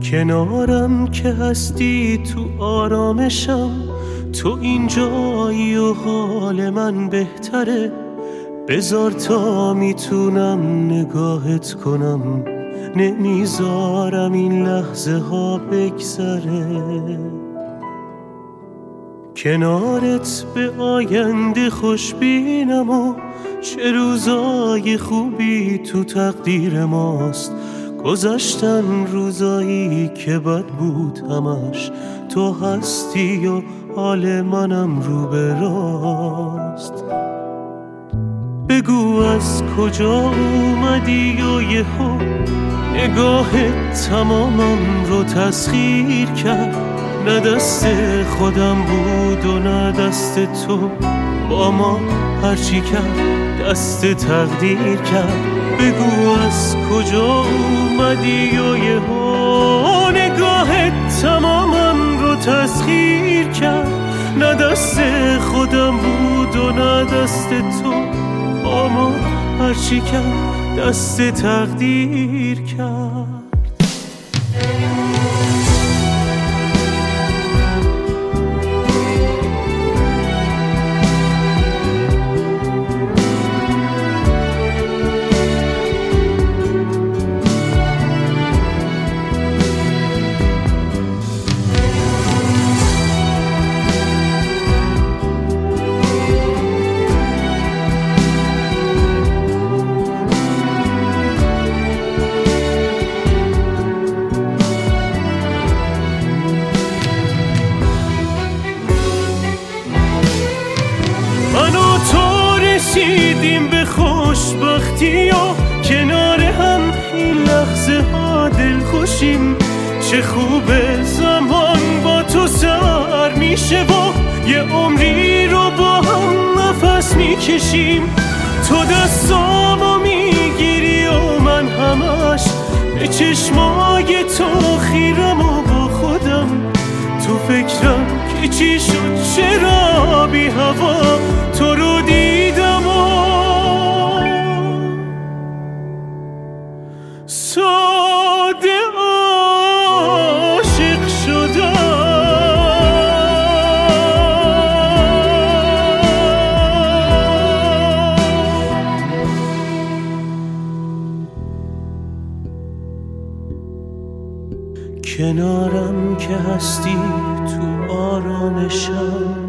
کنارم که هستی تو آرامشم، تو اینجایی و حال من بهتره. بذار تا میتونم نگاهت کنم، نمیذارم این لحظه ها بگذره. کنارت به آینده خوشبینم و چه روزای خوبی تو تقدیر ماست. گذشتن روزایی که بد بود همش، تو هستی و حال منم رو به راست. بگو از کجا اومدی و یهو نگاهت تمامم رو تسخیر کرد. نه دست خودم بود و نه دست تو، با ما هرچی کرد دست تقدیر کرد. بگو از کجا اومدی و یهو نگاهت تمامم رو تسخیر کرد. نه دست خودم بود و نه دست تو، با ما هرچی کرد دست تقدیر کرد. رسیدیم به خوشبختی و کنار هم این لحظه ها دل خوشیم. چه خوبه زمان با تو سر میشه و یه عمری رو با هم نفس میکشیم. تو دستامو میگیری و من همش به چشمای تو خیرم و با خودم تو فکرم که چی شد چرا بی هوا تو رو دیدم و ساده عاشق شدم. کنارم که هستی تو آرامشم،